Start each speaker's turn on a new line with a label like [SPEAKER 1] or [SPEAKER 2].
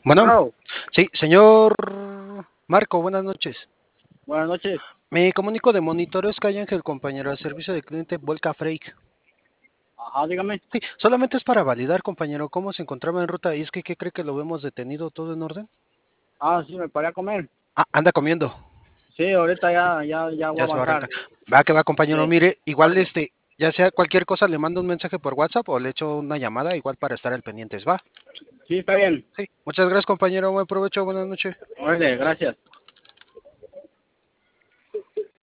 [SPEAKER 1] Bueno,
[SPEAKER 2] Bueno,
[SPEAKER 1] sí, señor Marco, buenas noches.
[SPEAKER 2] buenas noches.
[SPEAKER 1] Me comunico de Monitoreo Sky Ángel, compañero, al servicio de cliente Volca Freight.
[SPEAKER 2] Ajá, dígame.
[SPEAKER 1] Sí, solamente es para validar, compañero, cómo se encontraba en ruta. Y es que, ¿qué cree que lo vemos detenido? ¿Todo en orden?
[SPEAKER 2] Sí, me paré a comer.
[SPEAKER 1] Ah, anda comiendo.
[SPEAKER 2] Sí, ahorita ya voy a
[SPEAKER 1] Ya se va a
[SPEAKER 2] avanzar.
[SPEAKER 1] retar. Va que va, compañero.
[SPEAKER 2] Sí,
[SPEAKER 1] Mire, igual
[SPEAKER 2] órale.
[SPEAKER 1] ya sea cualquier cosa, le mando un mensaje por WhatsApp o le echo una llamada, igual para estar al pendientes. Va.
[SPEAKER 2] Sí, está bien.
[SPEAKER 1] Sí, muchas gracias, compañero. Buen provecho, buenas noches.
[SPEAKER 2] Órale, gracias.